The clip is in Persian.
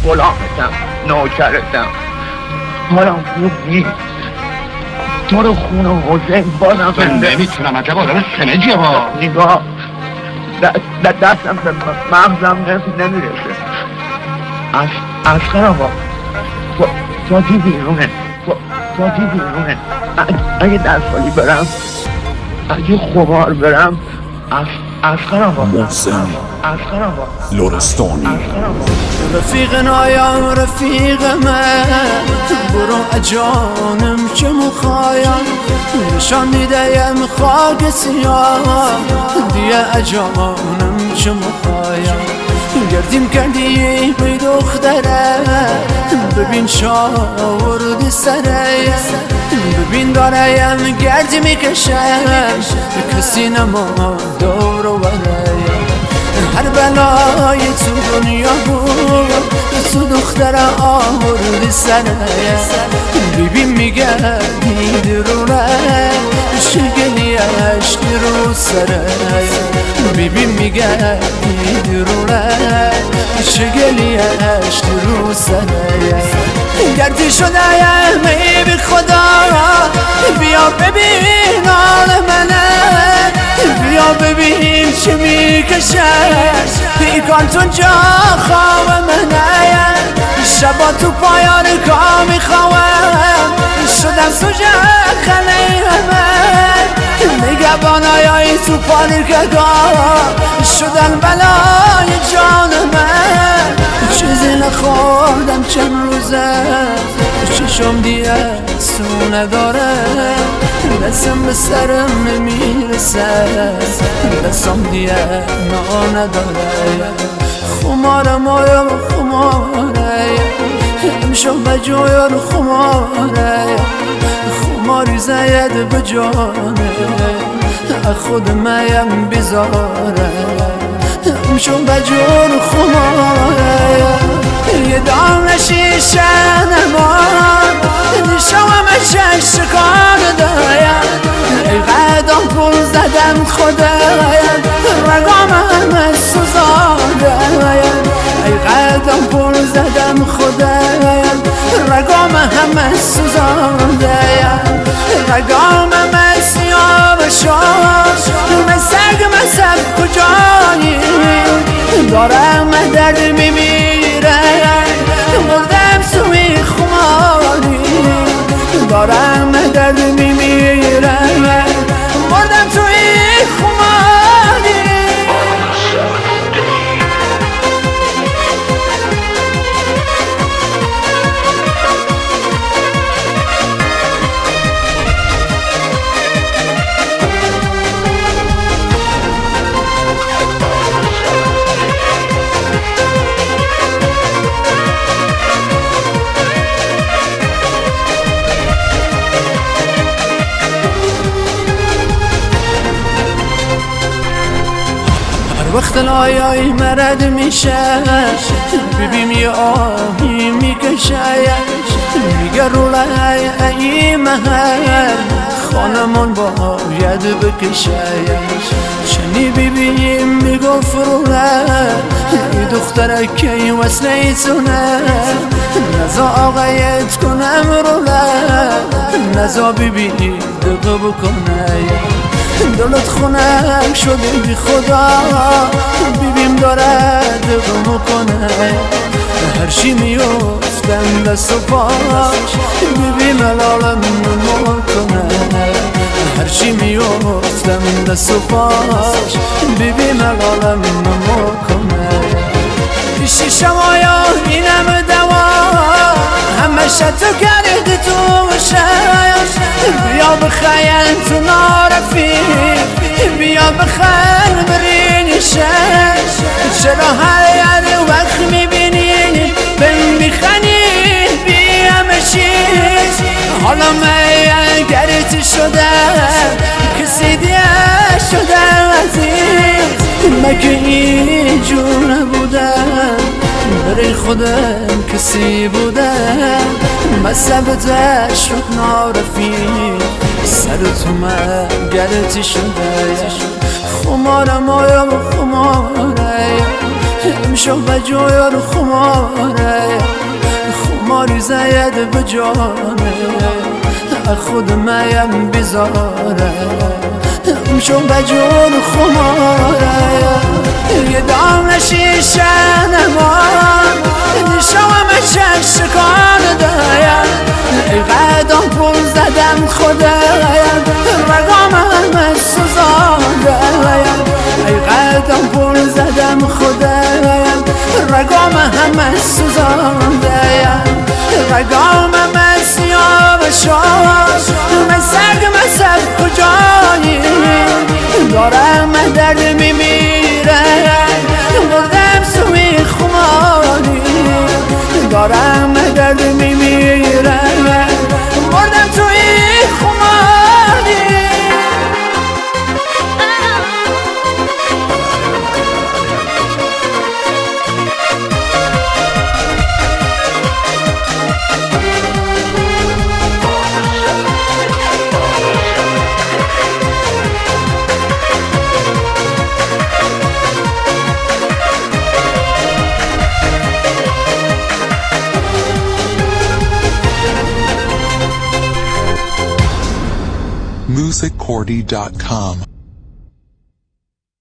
غلامتم، نوکرتم. حالم خوب نیست. تو رو خونه حسین بازم من نمیتونم عجب آدم سنجیه با نگاه دستم به مغزم نمیرسه. اسقر آقا فاتی بیرونه، فاتی بیرونه. اگه دستالی برم، اگه خمار برم، اسقر آقا محسن لرستانی. رفیق نایم رفیق من، برو اجانم که مخایم نشان دیدیم خاک سیاه، دیگه اجانم که مخایم گردیم کردی بی دختره، ببین شاوردی سره، ببین داریم گردی میکشم کسی نما دور و برایم. هر بلای تو دنیا بود تو دختره آوردی سره، ببین میگردی درونه شگلی عشقی رو سره، ببین میگردی درونه شگلی عشقی رو سره. گردی شده می بی خدا بیا ببین حال منه، بیا ببین چه میکشه پیکانتون جا خواب منه. شبا تو پایان کار میخواهم شدم سوژه خنه من، نگهبانای تو پارکگاه شدن بلای جان من. چیزی نخوردم چند روزه چشم دیگه سو نداره، دستم به سرم نمیرسه دستم دیگه نا نداره. خمارم آیا خماره امشب بجویا رو خماره، خماری زید به جانه خود میم بیزاره. امشب بجویا رو خماره یه دام شیشه نمان نشوام شکار دایم، ای قدم پول زدم خدایم رگام همه سوزاندایم، ای قدم پول زدم خدایم رگام همه سوزاندایم. رگام همه سیاه شد من سگ مذهب کجایی دارم درد میمیره، مردم سوی خماری دارم درد میمیره، مردم توی خماری. وقت لایای مرد میشه ببین یه آهی میکشه، میگه رو لای ای محل خانمون باید بکشه. چنی ببینیم میگفت رو ای دختره که وصله تونه، نزا آقایت کنم رو نزا ببینی دقه بکنه. دلت خونم شده بی خدا ببین داره دقه میکنه، هر چی میفتم دست و پاش ببین ملالم نمیکنه، هر چی میفتم دست و پاش ببین ملالم نمیکنه. پیشی شمایا اینم دوا همه شتو کرده تو شاید، بیا بخیل تو نارفی بیا بخیل برین شش، چرا هر وقت میبینی بهم میخنی بیا مشیش. حالا من گرت شده کسی دیگه شده عزیز، مگه اینجور نبودم برای خودم کسی بودم، مذهبتش شد نارفیق سر تو من گرتی شده. خمارم آیا خماره شو بجور خماره خماری زید بجانه خود مایم بزاره شو بجور خماره یه دام شیشه نمان شوام شکان دایم ای قدم پول زدم خدایم رگام همه سوزانده ای قدم پول زدم خدایم رگام همه سوزانده رگام همه سیاه شد من سگ کجایی دارم درد میمیره بردم سوی خماری دارم درد میمیره بردم توی خماری musiccordy.com